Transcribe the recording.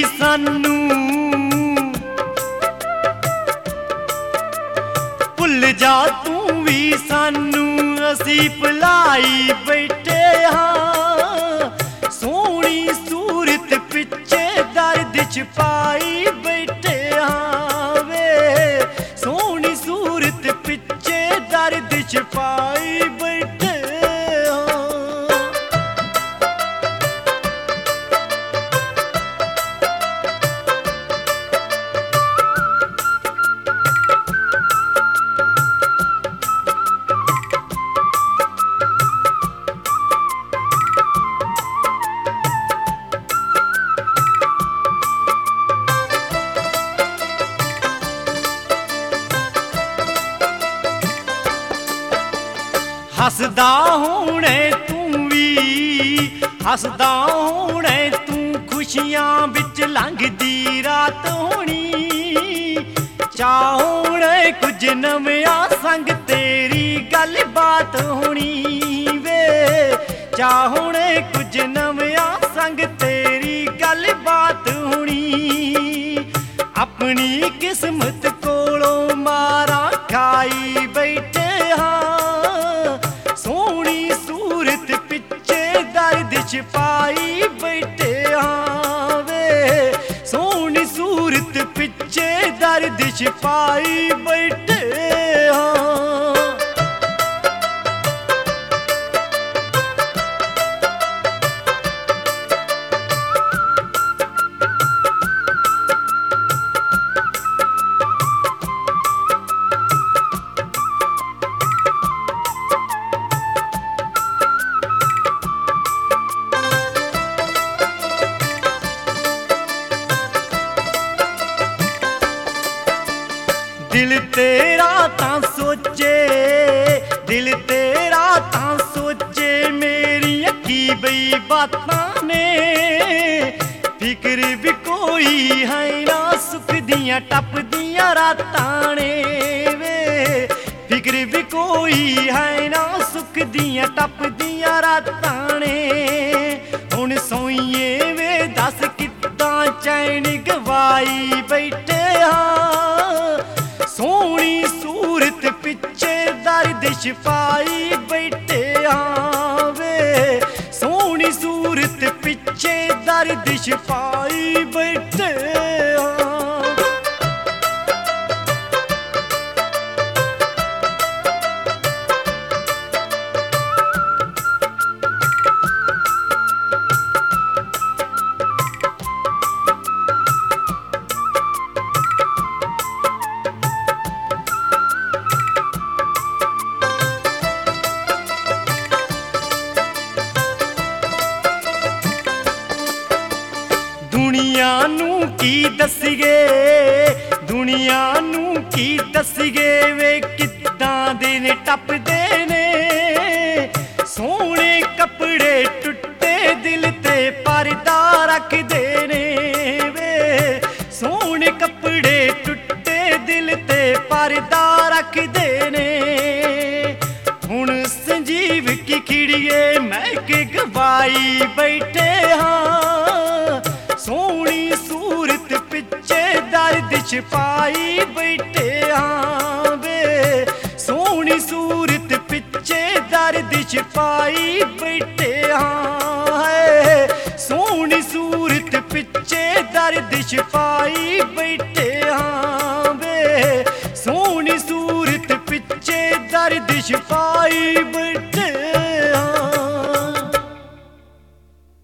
सानू भुल जा तू भी सानू असी भुलाई बैठे हाँ सोहनी सूरत पिछे दर्द छुपाई बैठे हाँ वे सोहनी सूरत पिछे दर्द छुपाई बैठे हाँ। हसदा होने तू भी हसदा होने तू खुशियां बिच लंघदी रात होनी चाहोने कुछ नविया संग तेरी गल बात होनी वे चाहोने कुछ नविया संग तेरी गल बात होनी अपनी किस्मत कोलों मारा खाई बैठे छुपाई बैठे हाँ वे सोहनी सूरत पिछे दर्द छुपाई बैठे हाँ। दिल तेरा तां सोचे दिल तेरा तां सोचे मेरी अक्की बई बातां ने फिक्र भी कोई है ना सुख दियां टप दियां रातां ने वे फिक्र भी कोई है ना सुख दियां टप दियां रातां ने हुण सोईए वे दस किद्दां चैन गवाई बैठे हाँ सोहनी सूरत पिछे दर्द छुपाई बैठे हाँ वे सोहनी सूरत पिछे दर्द छुपाई बैठे हाँ। दुनिया नू की दसीए दुनिया नू की दसीए वे किद्दां दिन टपदे ने सोहने कपड़े टुटे दिल ते परदा रखदे ने वे सोहने कपड़े टुटे दिल ते परदा रखदे ने हुण संजीव की खिड़िए महक गवाई बैठे हाँ सोहनी सूरत पिछे दर्द छुपाई बैठे हाँ वे सोहनी सूरत पिछे दर्द छुपाई बैठे हाँ है सोहनी सूरत पिछे दर्द छुपाई बैठे हाँ वे सोहनी सूरत पिछे दर्द छुपाई बैठे।